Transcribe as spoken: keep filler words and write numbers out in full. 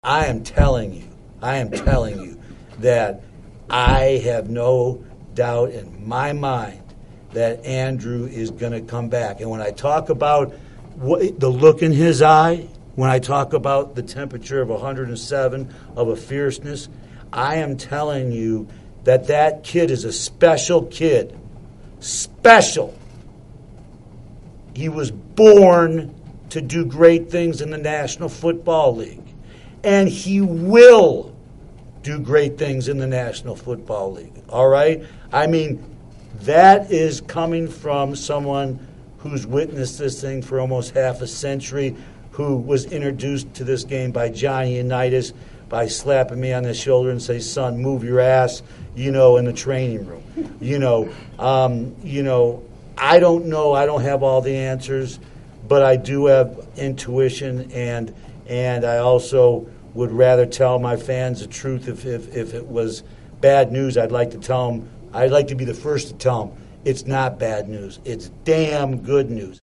I am telling you, I am telling you that I have no doubt in my mind that Andrew is going to come back. And when I talk about what, the look in his eye, when I talk about the temperature of one hundred seven, of a fierceness, I am telling you that that kid is a special kid. Special. He was born to do great things in the National Football League. And he will do great things in the National Football League. All right? I mean, that is coming from someone who's witnessed this thing for almost half a century, who was introduced to this game by Johnny Unitas by slapping me on the shoulder and say, son, move your ass, you know, in the training room. You know, um, you know, I don't know. I don't have all the answers, but I do have intuition, and and I also would rather tell my fans the truth. If, if, if it was bad news, I'd like to tell them, I'd like to be the first to tell them it's not bad news. It's damn good news.